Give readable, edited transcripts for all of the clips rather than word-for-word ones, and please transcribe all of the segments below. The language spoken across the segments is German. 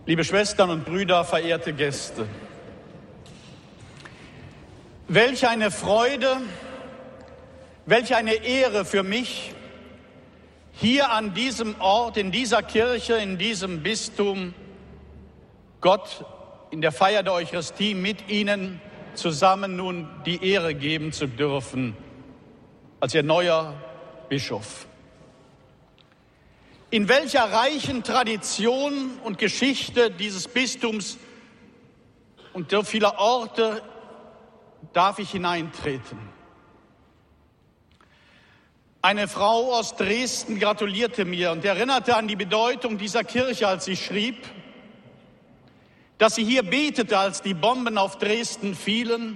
Liebe Schwestern und Brüder, verehrte Gäste, welch eine Freude, welch eine Ehre für mich, hier an diesem Ort, in dieser Kirche, in diesem Bistum, Gott in der Feier der Eucharistie mit Ihnen zusammen nun die Ehre geben zu dürfen, als Ihr neuer Bischof. In welcher reichen Tradition und Geschichte dieses Bistums und so vieler Orte darf ich hineintreten? Eine Frau aus Dresden gratulierte mir und erinnerte an die Bedeutung dieser Kirche, als sie schrieb, dass sie hier betete, als die Bomben auf Dresden fielen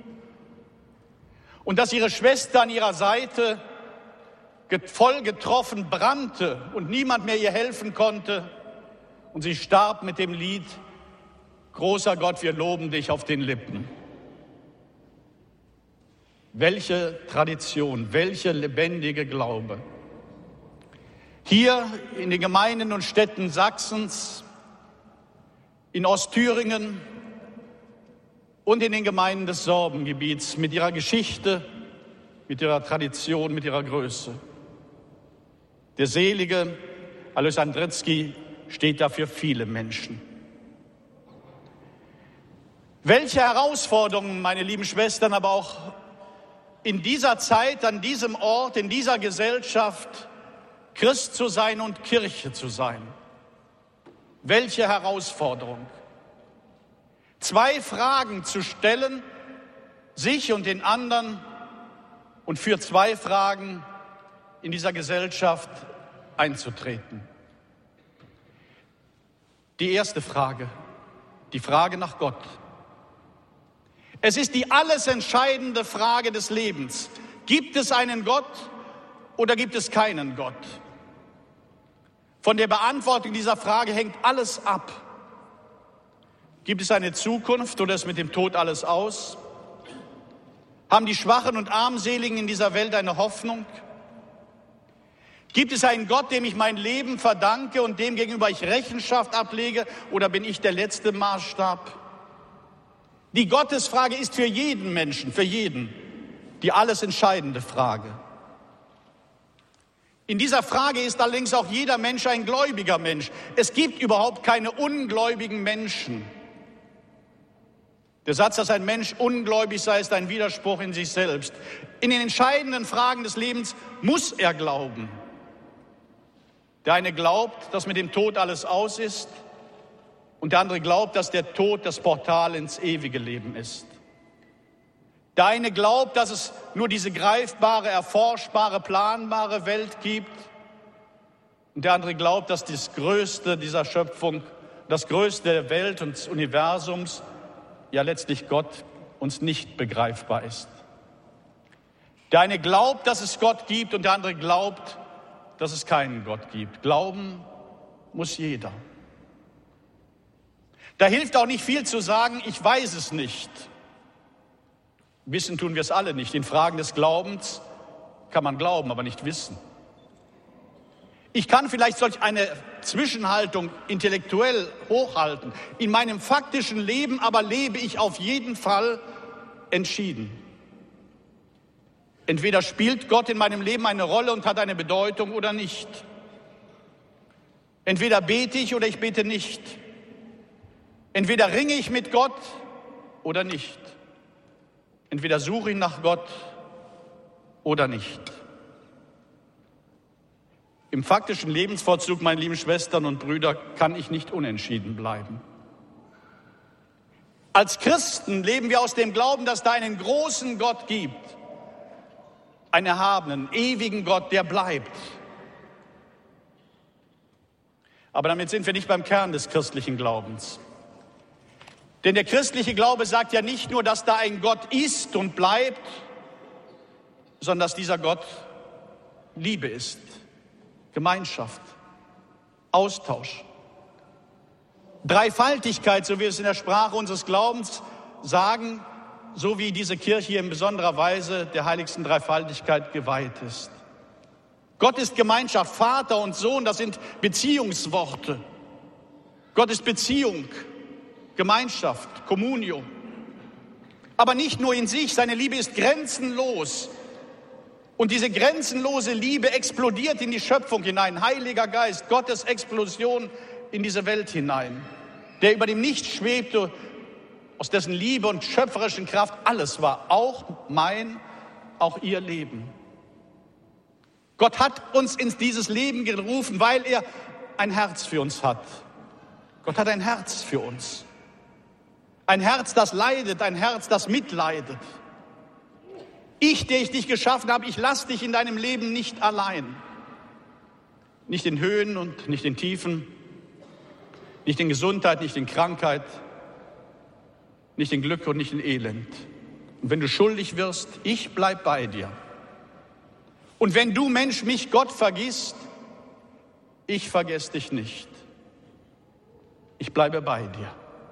und dass ihre Schwester an ihrer Seite voll getroffen brannte und niemand mehr ihr helfen konnte. Und sie starb mit dem Lied »Großer Gott, wir loben dich« auf den Lippen. Welche Tradition, welche lebendige Glaube. Hier in den Gemeinden und Städten Sachsens, in Ostthüringen und in den Gemeinden des Sorbengebiets mit ihrer Geschichte, mit ihrer Tradition, mit ihrer Größe. Der selige Alois Andretzky steht da für viele Menschen. Welche Herausforderungen, meine lieben Schwestern, aber auch in dieser Zeit, an diesem Ort, in dieser Gesellschaft, Christ zu sein und Kirche zu sein. Welche Herausforderung. 2 Fragen zu stellen, sich und den anderen, und für 2 Fragen in dieser Gesellschaft einzutreten. Die erste Frage, die Frage nach Gott. Es ist die alles entscheidende Frage des Lebens. Gibt es einen Gott oder gibt es keinen Gott? Von der Beantwortung dieser Frage hängt alles ab. Gibt es eine Zukunft oder ist mit dem Tod alles aus? Haben die Schwachen und Armseligen in dieser Welt eine Hoffnung? Gibt es einen Gott, dem ich mein Leben verdanke und dem gegenüber ich Rechenschaft ablege, oder bin ich der letzte Maßstab? Die Gottesfrage ist für jeden Menschen, für jeden, die alles entscheidende Frage. In dieser Frage ist allerdings auch jeder Mensch ein gläubiger Mensch. Es gibt überhaupt keine ungläubigen Menschen. Der Satz, dass ein Mensch ungläubig sei, ist ein Widerspruch in sich selbst. In den entscheidenden Fragen des Lebens muss er glauben. Der eine glaubt, dass mit dem Tod alles aus ist, und der andere glaubt, dass der Tod das Portal ins ewige Leben ist. Der eine glaubt, dass es nur diese greifbare, erforschbare, planbare Welt gibt. Und der andere glaubt, dass das Größte dieser Schöpfung, das Größte der Welt und des Universums, ja letztlich Gott, uns nicht begreifbar ist. Der eine glaubt, dass es Gott gibt, und der andere glaubt, dass es keinen Gott gibt. Glauben muss jeder. Da hilft auch nicht viel zu sagen, ich weiß es nicht. Wissen tun wir es alle nicht. In Fragen des Glaubens kann man glauben, aber nicht wissen. Ich kann vielleicht solch eine Zwischenhaltung intellektuell hochhalten. In meinem faktischen Leben aber lebe ich auf jeden Fall entschieden. Entweder spielt Gott in meinem Leben eine Rolle und hat eine Bedeutung oder nicht. Entweder bete ich oder ich bete nicht. Entweder ringe ich mit Gott oder nicht. Entweder suche ich nach Gott oder nicht. Im faktischen Lebensvollzug, meine lieben Schwestern und Brüder, kann ich nicht unentschieden bleiben. Als Christen leben wir aus dem Glauben, dass da einen großen Gott gibt. Einen erhabenen, ewigen Gott, der bleibt. Aber damit sind wir nicht beim Kern des christlichen Glaubens. Denn der christliche Glaube sagt ja nicht nur, dass da ein Gott ist und bleibt, sondern dass dieser Gott Liebe ist, Gemeinschaft, Austausch. Dreifaltigkeit, so wie wir es in der Sprache unseres Glaubens sagen, so wie diese Kirche hier in besonderer Weise der heiligsten Dreifaltigkeit geweiht ist. Gott ist Gemeinschaft, Vater und Sohn, das sind Beziehungsworte. Gott ist Beziehung, Gemeinschaft, Communio. Aber nicht nur in sich, seine Liebe ist grenzenlos. Und diese grenzenlose Liebe explodiert in die Schöpfung hinein. Heiliger Geist, Gottes Explosion in diese Welt hinein, der über dem Nichts schwebte, aus dessen Liebe und schöpferischen Kraft alles war, auch mein, auch ihr Leben. Gott hat uns in dieses Leben gerufen, weil er ein Herz für uns hat. Gott hat ein Herz für uns. Ein Herz, das leidet, ein Herz, das mitleidet. Ich, der ich dich geschaffen habe, ich lasse dich in deinem Leben nicht allein. Nicht in Höhen und nicht in Tiefen, nicht in Gesundheit, nicht in Krankheit, nicht in Glück und nicht in Elend. Und wenn du schuldig wirst, ich bleib bei dir. Und wenn du, Mensch, mich, Gott, vergisst, ich vergesse dich nicht. Ich bleibe bei dir.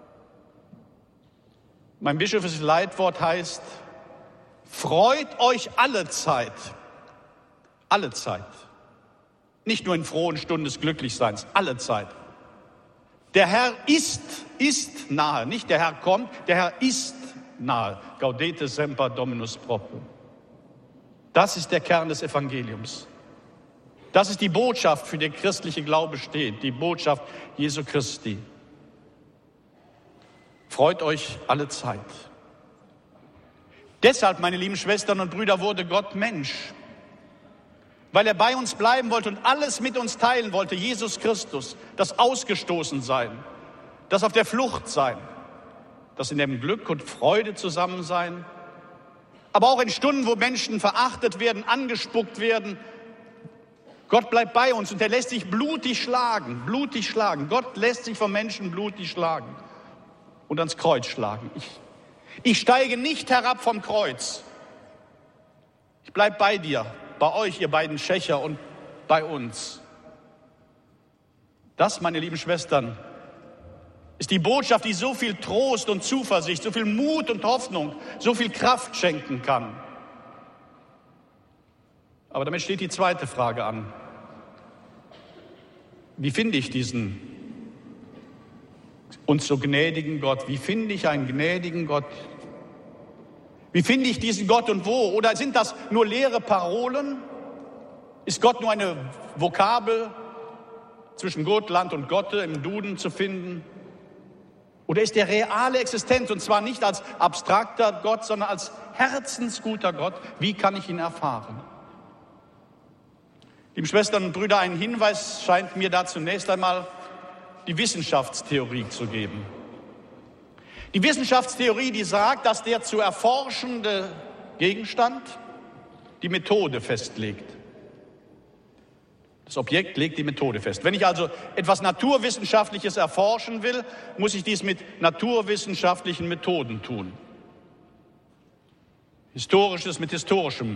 Mein bischöfliches Leitwort heißt: Freut euch alle Zeit. Alle Zeit. Nicht nur in frohen Stunden des Glücklichseins, alle Zeit. Der Herr ist nahe. Nicht der Herr kommt, der Herr ist nahe. Gaudete semper Dominus proprio. Das ist der Kern des Evangeliums. Das ist die Botschaft, für die der christliche Glaube steht, die Botschaft Jesu Christi. Freut euch alle Zeit. Deshalb, meine lieben Schwestern und Brüder, wurde Gott Mensch, weil er bei uns bleiben wollte und alles mit uns teilen wollte. Jesus Christus, das Ausgestoßensein, das auf der Flucht sein, das in dem Glück und Freude zusammen sein, aber auch in Stunden, wo Menschen verachtet werden, angespuckt werden. Gott bleibt bei uns und er lässt sich blutig schlagen, blutig schlagen. Gott lässt sich vom Menschen blutig schlagen und ans Kreuz schlagen. Ich steige nicht herab vom Kreuz. Ich bleibe bei dir, bei euch, ihr beiden Schächer, und bei uns. Das, meine lieben Schwestern, ist die Botschaft, die so viel Trost und Zuversicht, so viel Mut und Hoffnung, so viel Kraft schenken kann. Aber damit steht die zweite Frage an. Wie finde ich diesen uns so gnädigen Gott? Wie finde ich einen gnädigen Gott? Wie finde ich diesen Gott und wo? Oder sind das nur leere Parolen? Ist Gott nur eine Vokabel zwischen Gott, Land und Gotte im Duden zu finden? Oder ist er reale Existenz, und zwar nicht als abstrakter Gott, sondern als herzensguter Gott? Wie kann ich ihn erfahren? Liebe Schwestern und Brüder, ein Hinweis scheint mir da zunächst einmal die Wissenschaftstheorie zu geben. Die Wissenschaftstheorie, die sagt, dass der zu erforschende Gegenstand die Methode festlegt. Das Objekt legt die Methode fest. Wenn ich also etwas Naturwissenschaftliches erforschen will, muss ich dies mit naturwissenschaftlichen Methoden tun. Historisches mit historischem.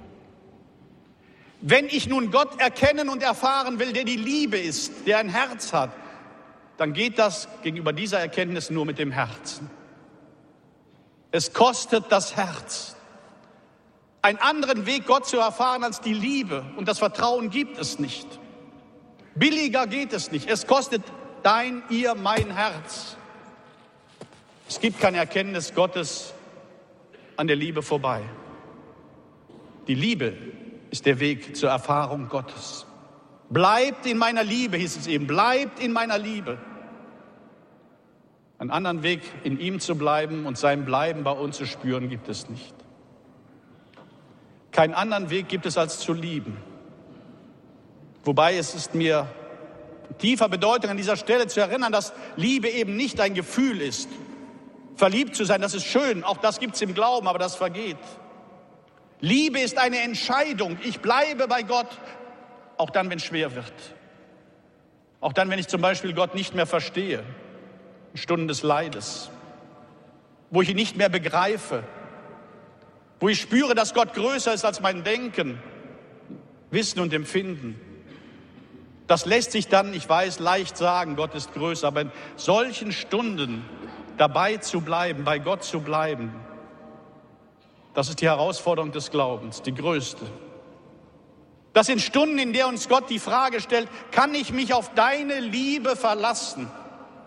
Wenn ich nun Gott erkennen und erfahren will, der die Liebe ist, der ein Herz hat, dann geht das gegenüber dieser Erkenntnis nur mit dem Herzen. Es kostet das Herz. Einen anderen Weg, Gott zu erfahren, als die Liebe und das Vertrauen gibt es nicht. Billiger geht es nicht. Es kostet dein, ihr, mein Herz. Es gibt keine Erkenntnis Gottes an der Liebe vorbei. Die Liebe ist der Weg zur Erfahrung Gottes. Bleibt in meiner Liebe, hieß es eben. Bleibt in meiner Liebe. Einen anderen Weg, in ihm zu bleiben und sein Bleiben bei uns zu spüren, gibt es nicht. Keinen anderen Weg gibt es, als zu lieben. Wobei es ist mir tiefer Bedeutung an dieser Stelle zu erinnern, dass Liebe eben nicht ein Gefühl ist. Verliebt zu sein, das ist schön, auch das gibt es im Glauben, aber das vergeht. Liebe ist eine Entscheidung. Ich bleibe bei Gott, auch dann, wenn es schwer wird. Auch dann, wenn ich zum Beispiel Gott nicht mehr verstehe. In Stunden des Leides. Wo ich ihn nicht mehr begreife. Wo ich spüre, dass Gott größer ist als mein Denken, Wissen und Empfinden. Das lässt sich dann, ich weiß, leicht sagen, Gott ist größer. Aber in solchen Stunden dabei zu bleiben, bei Gott zu bleiben, das ist die Herausforderung des Glaubens, die größte. Das sind Stunden, in der uns Gott die Frage stellt, kann ich mich auf deine Liebe verlassen?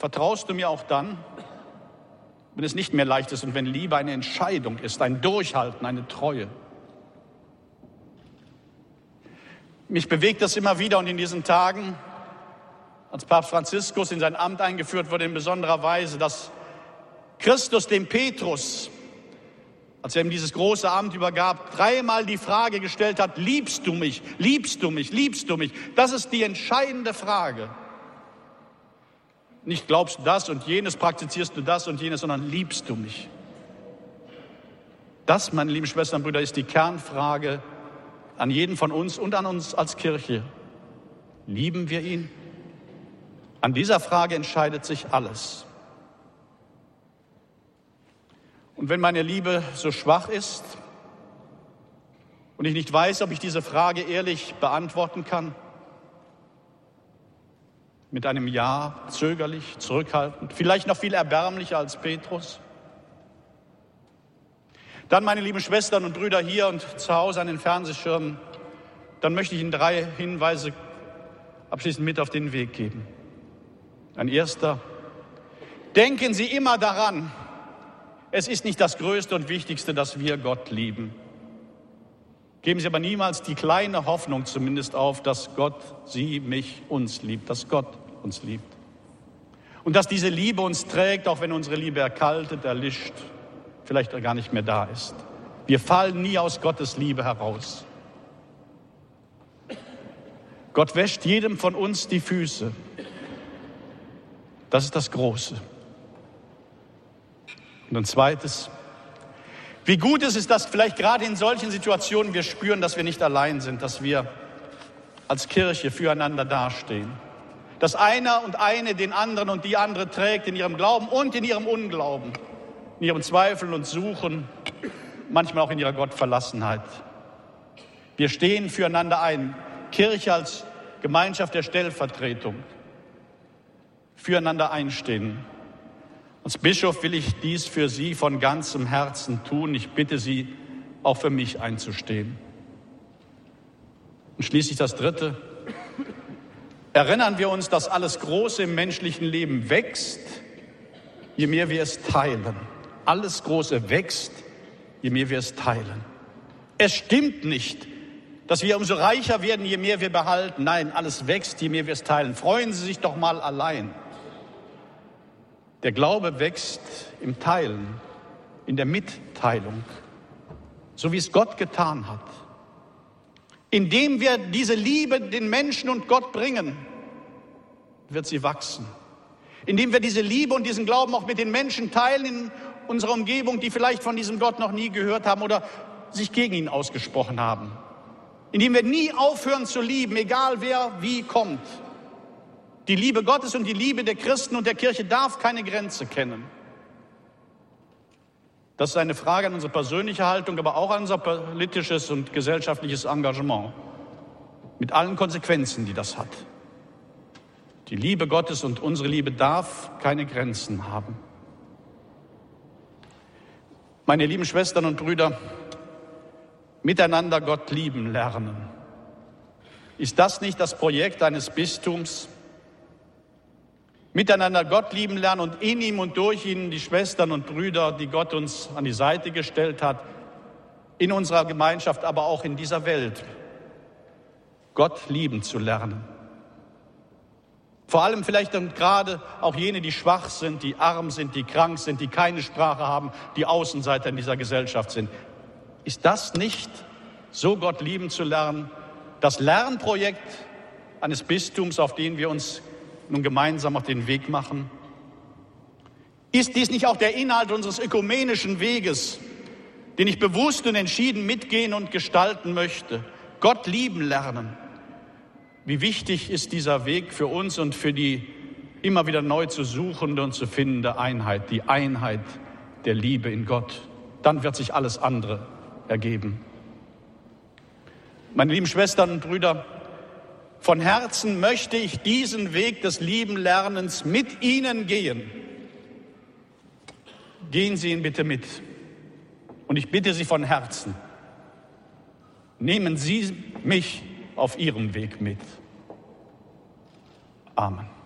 Vertraust du mir auch dann, wenn es nicht mehr leicht ist und wenn Liebe eine Entscheidung ist, ein Durchhalten, eine Treue? Mich bewegt das immer wieder und in diesen Tagen, als Papst Franziskus in sein Amt eingeführt wurde, in besonderer Weise, dass Christus dem Petrus, als er ihm dieses große Amt übergab, 3-mal die Frage gestellt hat: Liebst du mich? Liebst du mich? Liebst du mich? Das ist die entscheidende Frage. Nicht glaubst du das und jenes, praktizierst du das und jenes, sondern liebst du mich? Das, meine lieben Schwestern und Brüder, ist die Kernfrage an jeden von uns und an uns als Kirche. Lieben wir ihn? An dieser Frage entscheidet sich alles. Und wenn meine Liebe so schwach ist und ich nicht weiß, ob ich diese Frage ehrlich beantworten kann, mit einem Ja, zögerlich, zurückhaltend, vielleicht noch viel erbärmlicher als Petrus, dann, meine lieben Schwestern und Brüder hier und zu Hause an den Fernsehschirmen, dann möchte ich Ihnen 3 Hinweise abschließend mit auf den Weg geben. Ein erster: Denken Sie immer daran, es ist nicht das Größte und Wichtigste, dass wir Gott lieben. Geben Sie aber niemals die kleine Hoffnung zumindest auf, dass Gott Sie, mich, uns liebt, dass Gott uns liebt. Und dass diese Liebe uns trägt, auch wenn unsere Liebe erkaltet, erlischt, vielleicht gar nicht mehr da ist. Wir fallen nie aus Gottes Liebe heraus. Gott wäscht jedem von uns die Füße. Das ist das Große. Und ein zweites: Wie gut es ist, dass vielleicht gerade in solchen Situationen wir spüren, dass wir nicht allein sind, dass wir als Kirche füreinander dastehen. Dass einer und eine den anderen und die andere trägt in ihrem Glauben und in ihrem Unglauben, in ihrem Zweifeln und Suchen, manchmal auch in ihrer Gottverlassenheit. Wir stehen füreinander ein. Kirche als Gemeinschaft der Stellvertretung. Füreinander einstehen. Als Bischof will ich dies für Sie von ganzem Herzen tun. Ich bitte Sie, auch für mich einzustehen. Und schließlich das Dritte: Erinnern wir uns, dass alles Große im menschlichen Leben wächst, je mehr wir es teilen. Alles Große wächst, je mehr wir es teilen. Es stimmt nicht, dass wir umso reicher werden, je mehr wir behalten. Nein, alles wächst, je mehr wir es teilen. Freuen Sie sich doch mal allein. Der Glaube wächst im Teilen, in der Mitteilung, so wie es Gott getan hat. Indem wir diese Liebe den Menschen und Gott bringen, wird sie wachsen. Indem wir diese Liebe und diesen Glauben auch mit den Menschen teilen in unserer Umgebung, die vielleicht von diesem Gott noch nie gehört haben oder sich gegen ihn ausgesprochen haben. Indem wir nie aufhören zu lieben, egal wer wie kommt. Die Liebe Gottes und die Liebe der Christen und der Kirche darf keine Grenze kennen. Das ist eine Frage an unsere persönliche Haltung, aber auch an unser politisches und gesellschaftliches Engagement. Mit allen Konsequenzen, die das hat. Die Liebe Gottes und unsere Liebe darf keine Grenzen haben. Meine lieben Schwestern und Brüder, miteinander Gott lieben lernen. Ist das nicht das Projekt eines Bistums? Miteinander Gott lieben lernen und in ihm und durch ihn die Schwestern und Brüder, die Gott uns an die Seite gestellt hat, in unserer Gemeinschaft, aber auch in dieser Welt, Gott lieben zu lernen. Vor allem vielleicht und gerade auch jene, die schwach sind, die arm sind, die krank sind, die keine Sprache haben, die Außenseiter in dieser Gesellschaft sind. Ist das nicht, so Gott lieben zu lernen, das Lernprojekt eines Bistums, auf den wir uns nun gemeinsam auf den Weg machen? Ist dies nicht auch der Inhalt unseres ökumenischen Weges, den ich bewusst und entschieden mitgehen und gestalten möchte? Gott lieben lernen. Wie wichtig ist dieser Weg für uns und für die immer wieder neu zu suchende und zu findende Einheit, die Einheit der Liebe in Gott. Dann wird sich alles andere ergeben. Meine lieben Schwestern und Brüder, von Herzen möchte ich diesen Weg des lieben Lernens mit Ihnen gehen. Gehen Sie ihn bitte mit. Und ich bitte Sie von Herzen, nehmen Sie mich auf Ihrem Weg mit. Amen.